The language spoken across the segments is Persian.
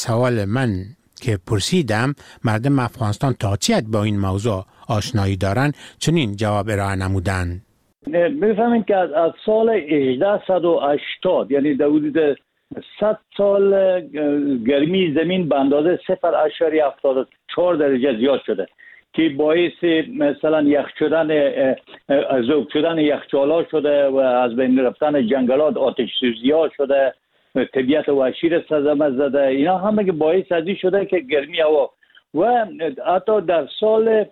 سوال من که پرسیدم مردم افغانستان تا چی حد با این موضوع آشنایی دارن چنین جواب ارائه نمودند. میفهمین که از سال 1880 یعنی در حدود 100 سال گرمی زمین به اندازه 0.74 درجه زیاد شده که باعث مثلا یخ شدن ذوب شدن یخچال‌ها شده و از بین رفتن جنگلات آتش سوزی‌ها شده، طبیعت وحشی را صدمه زده. اینا همه که باعث ازی شده که گرمی هوا و حتی در سال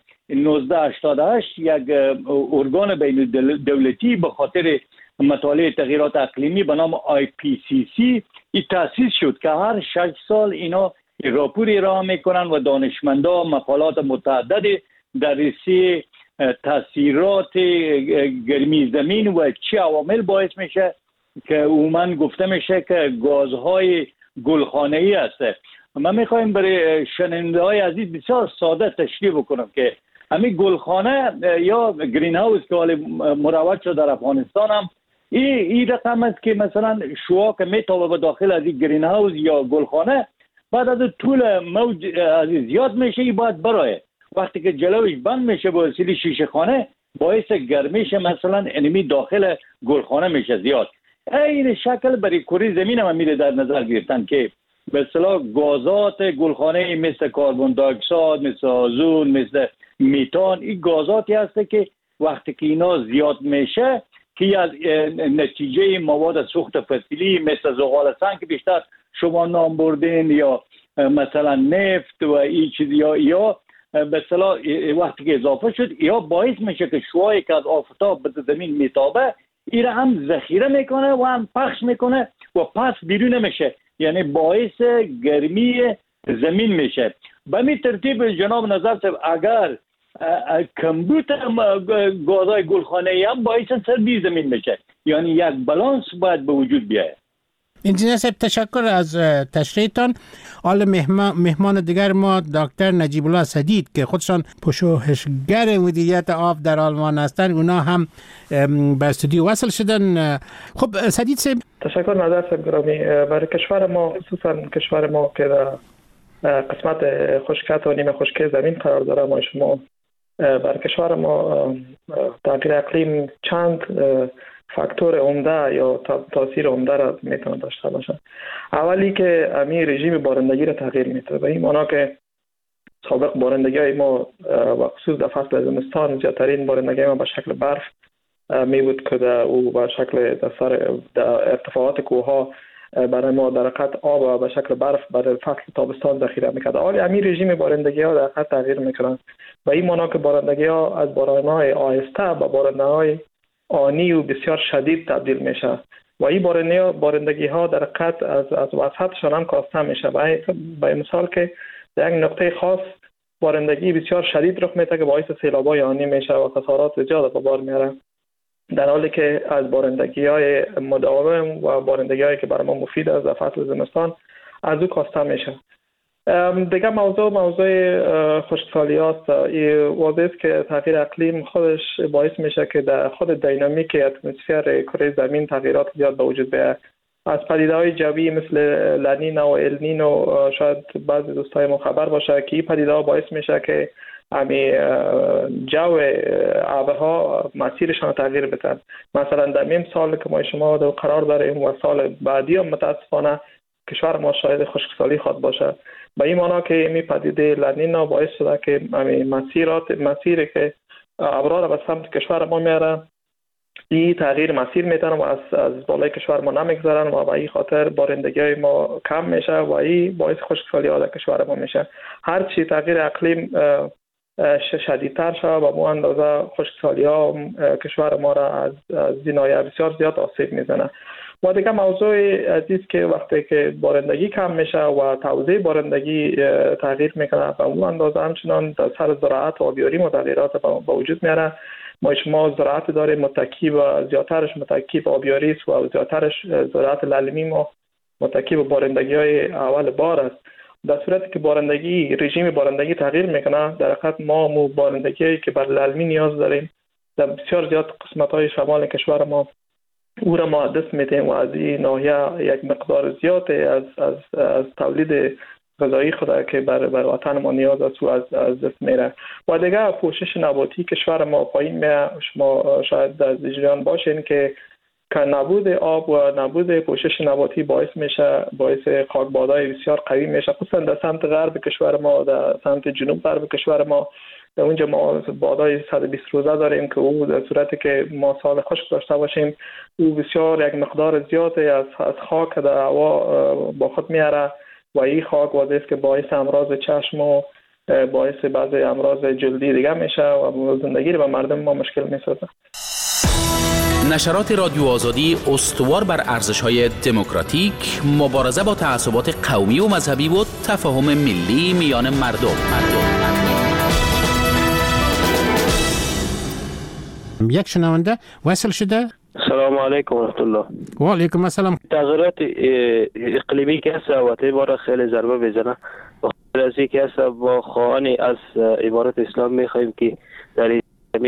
1988 یک ارگان بین دولتی به خاطر مطالعه تغییرات اقلیمی به نام IPCC ای تأسیس شد که هر 6 سال اینا راپوری ارائه میکنن و دانشمندا مقالات متعدد در رسی تاثیرات گرمی زمین و چه عوامل باعث میشه که عموما گفته میشه که گازهای گلخانه‌ای هست. من میخوایم برای شنونده های عزیز بسیار ساده تشریح بکنم که همین گلخانه یا گرین هاوس که حال مروج شده در افغانستان هم این رقم است که مثلا شعاع که میتابه به داخل از این گرین هاوس یا گلخانه بعد از طول موج از زیاد میشه این باید برای وقتی که جلوش بند میشه با وسیله شیشه خانه باعث گرمیش مثلا انمی داخل گلخانه میشه زیاد. این شکل برای کره زمین هم میره در نظر گرفتن که به اصطلاح گازات گلخانه مثل کربن دی اکساید، مثل آزون، مثل میتان، این گازاتی هست که وقتی که اینا زیاد میشه که از نتیجه مواد سوخت فسیلی مثل زغال سنگ که بیشتر شما نام بردین یا مثلا نفت و این چیز یا به اصطلاح وقتی که اضافه شد یا باعث میشه که شعاعی که از آفتاب به زمین میتابه این هم ذخیره میکنه و هم پخش میکنه و پس بیرون نمیشه، یعنی باعث گرمی زمین میشه. به این ترتیب جناب نظر صاحب اگر کمبود گازهای گلخانه‌ای هم باعث سردی زمین میشه، یعنی یک بالانس باید به وجود بیاید. انجینیر صاحب تشکر از تشریحتان. حال مهمان دیگر ما دکتر نجیب الله سدید که خودشان پژوهشگر مدیریت آب در آلمان هستند، اونا هم به استودیو وصل شدن. خب سدید صاحب تشکر نظر صاحب گرامی. برای کشور ما خصوصا کشور ما که در قسمت خشکیات و نیمه خشکی زمین قرار داره، ما شما برای کشور ما تغییر اقلیم چند فاکتور عمده یا تاثیر عمده را میتونه داشته باشه. اولی که همین رژیم بارندگی را تغییر میده، به این معنا که سابق بارندگی های ما و خصوص در فصل زمستان زیادترین بارندگی ما به شکل برف می بود که او به شکل در ارتفاعات کوهها برای ما در حقیقت آب به شکل برف برای فصل تابستان ذخیره میکرد. حالا همین رژیم بارندگی ها در حقیقت تغییر میکنن و این معنا که بارندگی ها از بارانهای آهسته به بارندهای آنی و بسیار شدید تبدیل میشه و این بارندگی ها در حقیقت از وسطشان هم کاسته میشه. به مثال که در یک نقطه خاص بارندگی بسیار شدید رخ میده که باعث سیلاب‌های آنی میشه و خسارات زیاد به بار میاره، در حالی که از بارندگی‌های مداوم و بارندگی‌هایی که برای ما مفید است در فصل زمستان از او کاسته میشه. دیگه موضوع خشکسالی است. واضح است که تغییر اقلیم خودش باعث میشه که در خود دینامیک اتمسفر کره زمین تغییرات زیاد به وجود بیاید. از پدیده‌های جوی مثل لانینا و النینو شاید بعضی دوستای ما خبر باشه که این پدیده‌ها باعث میشه که جو آبها مسیرشان تغییر بدن. مثلا در میم سال که ما شما در قرار داریم و سال بعدی هم متاسفانه کشور ما شاید خشکسالی خواد باشه. به این معنا که این پدیده لانینا باعث شده که مسیری که ابرها به سمت کشور ما میاره این تغییر مسیر میدن و از بالای کشور ما نمیگذارن و به این خاطر بارندگی ما کم میشه و این باعث خشکسالی ها در کشور ما میشه. هرچی تغییر اقلیم شدیدتر شده و مو اندازه خشکسالی ها کشور ما را از زینایه بسیار زیاد آسیب میزنه. و دیگه موضوع عزیز که وقتی که بارندگی کم میشه و توزیع بارندگی تغییر میکنه و مو اندازه همچنان در سر زراعت و آبیاری تغییرات به وجود میاره. ما شما زراعت داریم متکی و زیادترش متکی به آبیاری است و زیادترش زراعت للمی ما متکی به بارندگی های اول بار است. در صورتی که رژیم بارندگی تغییر میکنه در حقیقت ما بارندگی که بر للمی نیاز داریم در بسیار زیاد قسمت های شمال کشور ما او را ما دست میدیم و از این ناحیه یک مقدار زیاد از تولید غذایی خود که بر وطن ما نیاز است از دست میره. و دیگه پوشش نباتی کشور ما پایین میره. شما شاید در جریان باشین که نبود آب و نبود پوشش نباتی باعث خاکبادهای بسیار قوی میشه، خصوصا در سمت غرب کشور ما، در سمت جنوب غرب کشور ما. در اونجا ما بادهای 120 روزه داریم که او در صورتی که ما سال خشک داشته باشیم او بسیار یک مقدار زیادی از خاک در هوا با خود میاره و این خاک واسه است که باعث امراض چشم و باعث بعضی امراض جلدی دیگه میشه و زندگی رو به مردم ما مشکل میسازه. نشرات رادیو آزادی استوار بر ارزش‌های دموکراتیک، مبارزه با تعصبات قومی و مذهبی و تفاهم ملی میان مردم. یک شنونده وصل شده. سلام علیکم و رحمت الله. و علیکم السلام. تغییرات اقلیمی که هست وقتی ما را خیلی ضربه بزنه و خیلی که هست با خواهانی از امارات اسلام میخواهیم که در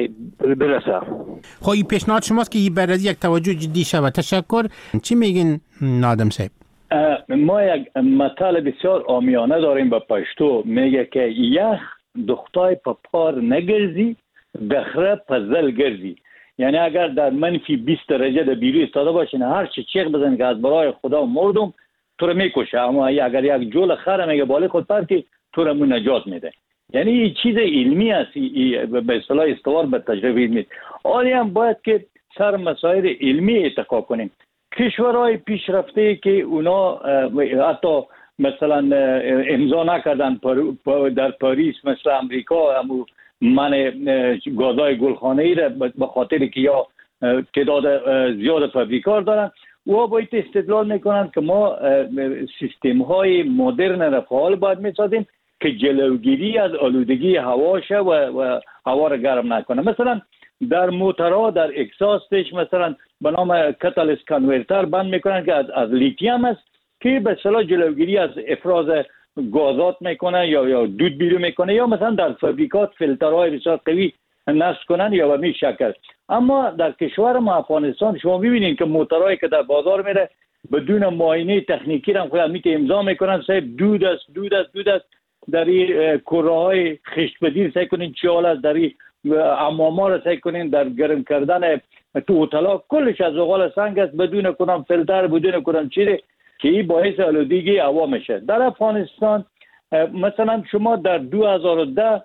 برسه. خب این پیشنهاد شماست که این برای یک توجه جدی شود. تشکر. چی میگین نادم صاحب؟ ما یک مطلب بسیار عامیانه داریم به پشتو، میگه که یخ دختای پار نگرزی بخره پزل گرزی. یعنی اگر در منفی 20 درجه در بیرون ایستاده باشین هر چی چیغ بزن که از برای خدا مردم تو رو میکشه، اما اگر یک جول خر میگه بالا خود پرتی تو رو نجات میده. یعنی این چیز علمی است، به اصطلاح استوار به تجربه علمی. حالی هم باید که سر مسائل علمی اتکا کنیم. کشورهای پیشرفته که اونا حتی مثلا امضا نکردن در پاریس مثل امریکا همو من گازهای گلخانه‌ای را به خاطر که یا تعداد زیاد فابریکار دارن و باید استدلال میکنند که ما سیستم های مدرن را فعال باید میسازیم که جلوگیری از آلودگی هوا شه و هوا را گرم نکنه. مثلا در موترها در اکساستش مثلا به نام کاتالیست کانورتر بند میکنن که از لیتیوم است که به اصطلاح جلوگیری از افراز گازات میکنه یا دود بیرون میکنه، یا مثلا در فابریکات فیلترهای بسیار قوی نصب کنن یا به می شکل. اما در کشور ما افغانستان شما میبینید که موترهایی که در بازار میره بدون معاینه تکنیکی هم خود میته امضا میکنن صاحب دود است در این کره خشت بدیر سعی کنین چیال است، در این حماما را سعی کنین در گرم کردن تو اتلا کلش از زغال سنگ است بدون کنم فیلتر بدون کنم چیزی که این باعث آلودگی هوا میشه. در افغانستان مثلا شما در 2010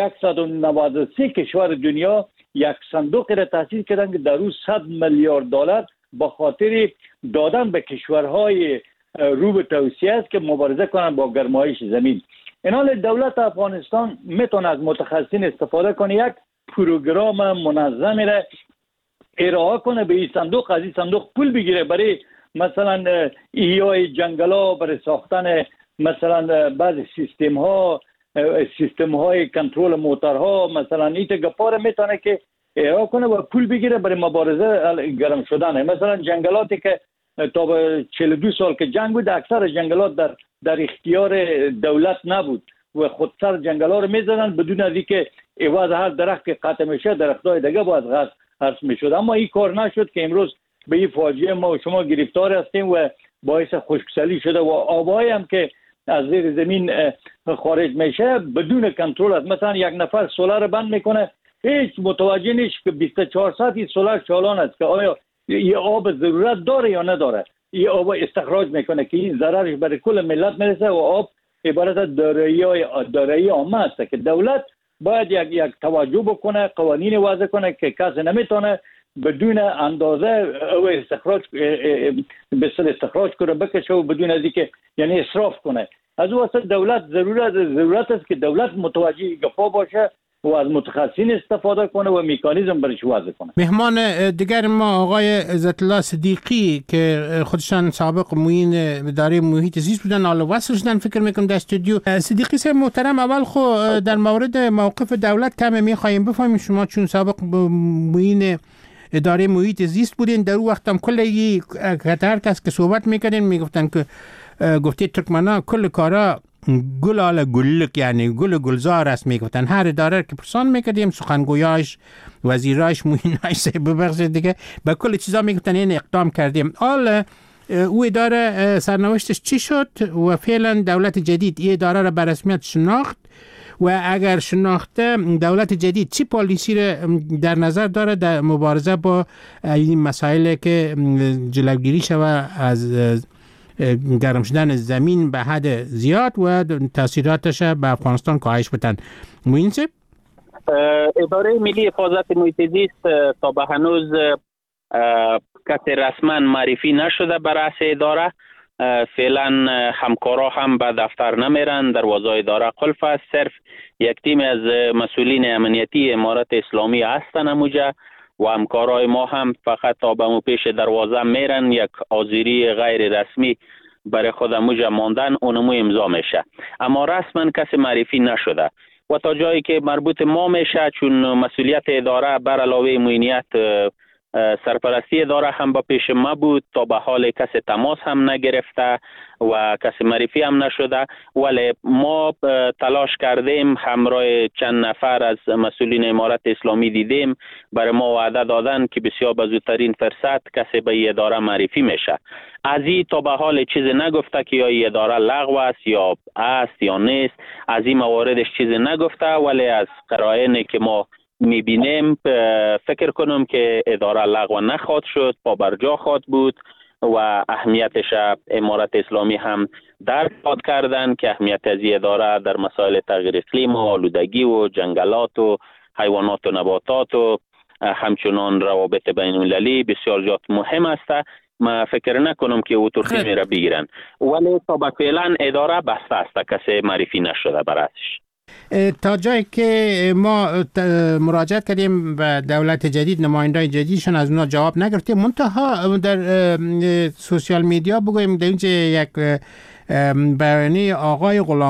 193 کشور دنیا یک صندوق را تأسیس کردن که در روز 100 میلیارد دلار با خاطر دادن به کشورهای رو به توسعه است که مبارزه کنند با گرمایش زمین. این حال دولت افغانستان میتونه از متخصصین استفاده کنه، یک پروگرام منظمی را ارائه کنه به این صندوق، از این صندوق پول بگیره برای مثلا احیای جنگلا، برای ساختن مثلا بعضی سیستم های کنترل موترها، مثلا این گپا رو میتونه که ارائه کنه و پول بگیره برای مبارزه گرم شدن. مثلا جنگلاتی که تا به 42 سال که جنگ بود اکثر جنگلات در اختیار دولت نبود و خودسر جنگلا رو میزدن بدون از اینکه عوض هر درخت که قطع میشه درختای دیگه باید حذف میشد. اما این کار نشد که امروز به این فاجعه ما و شما گرفتار هستیم و باعث خشکسالی شده و آبایی هم که از زیر زمین خارج میشه بدون کنترل است. مثلا یک نفر سولار بند میکنه هیچ متوجه نیست که 24 ساعت این سولار چالان است که آیا این آب ضرورت داره یا نداره. این آب استخراج میکنه که این ضررش برای کل ملت میرسه و آب عبارت از دارایی عامه است که دولت باید یک توجه بکنه، قوانین وضع کنه که کسی نمیتونه بدون اندازه او استخراج کنه بکشه و بدون از اینکه یعنی اسراف کنه. از واسه دولت ضرورت است که دولت متوجه گپا باشه و از متخصصین استفاده کنه و مکانیزم برش وضع کنه. مهمان دیگر ما آقای عزت الله صدیقی که خودشان سابق معین اداره محیط زیست بودن، حالا وصل شدن فکر میکنم در استودیو. صدیقی صاحب محترم، اول خو در مورد موقف دولت کم میخوایم بفهمیم. شما چون سابق معین اداره محیط زیست بودین در اون وقت هم کلی هر کس که صحبت میکردین میگفتن که گفته ترکمنا کل کارا گل آل گلک یعنی گلزار است میگفتن. هر اداره که پرسان میکردیم سخنگویاش وزیراش معیناش ببخشید دیگه به کل چیزا میگفتن این اقدام کردیم. حال او اداره سرنوشتش چی شد و فعلا دولت جدید این اداره را به رسمیت شناخت و اگر شناخته دولت جدید چی پالیسی را در نظر داره در مبارزه با این مسائلی که جلوگیری شود از گرم شدن زمین به حد زیاد و تاثیراتش به افغانستان کاهش بدن. موینسه اداره ملی حفاظت محیط زیست تا به هنوز کسی رسما معرفی نشده بر رأس اداره. فعلا همکارا هم به دفتر نمیرن، دروازه اداره قلف است. صرف یک تیم از مسئولین امنیتی امارت اسلامی هستن اموجا و همکارای ما هم فقط تا به پیش دروازه میرن، یک حاضری غیر رسمی برای خود اموجا ماندن اونمو امضا میشه، اما رسما کسی معرفی نشده و تا جایی که مربوط ما میشه، چون مسئولیت اداره بر علاوه معینیت سرپرستی اداره هم با پیش ما بود، تا به حال کسی تماس هم نگرفته و کسی معرفی هم نشده، ولی ما تلاش کردیم، همراه چند نفر از مسئولین امارت اسلامی دیدیم، برای ما وعده دادن که بسیار به زودترین فرصت کسی به اداره معرفی میشه. از این تا به حال چیزی نگفته که یا اداره لغو است یا است یا نیست، از این مواردش چیزی نگفته، ولی از قرائنی که ما میبینیم فکر کنم که اداره لغو نخواهد شد، پابرجا خواهد بود و اهمیتش امارت اسلامی هم درک خواهد کردن که اهمیت از اداره در مسائل تغییر اقلیم و آلودگی و جنگلات و حیوانات و نباتات و همچنان روابط بین المللی بسیار زیاد مهم است. ما فکر نکنم که او ترخی میره بگیرن، ولی تا به فعلا اداره بسته است، کسی معرفی نشده براتش. تا جایی که ما مراجعت کردیم به دولت جدید، نمایندای جدیدشون از اونا جواب نگرفتیم. منتها در سوشیال میدیا بگویم در اینجا یک بیانیه آقای غلام